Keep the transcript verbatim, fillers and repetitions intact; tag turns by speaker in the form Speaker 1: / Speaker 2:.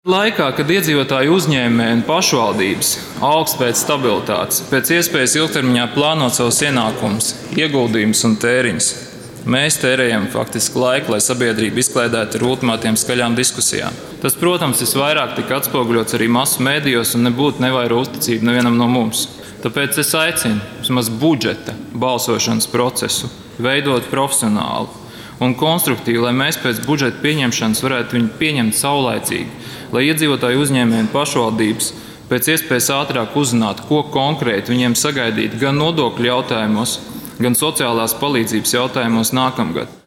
Speaker 1: Laikā, kad iedzīvotāji uzņēmēji un pašvaldības augst pēc stabilitātes, pēc iespējas ilgtermiņā plānot savus ienākumus, ieguldījumus un tēriņus, mēs tērējam faktiski laiku, lai sabiedrību izklaidētu ar ultimātiem skaļām diskusijām. Tas, protams, visvairāk tika atspoguļots arī masu mēdījos un nebūtu nevairo uzticību nevienam no mums. Tāpēc es aicinu vismaz budžeta balsošanas procesu veidot profesionāli un konstruktīvi, lai mēs pēc budžeta pieņemšanas varētu viņu pieņemt saulaicīgi, lai iedzīvotāji, uzņēmēji un pašvaldības pēc iespējas ātrāk uzzinātu, ko konkrēti viņiem sagaidīt gan nodokļu jautājumos, gan sociālās palīdzības jautājumos nākamgad.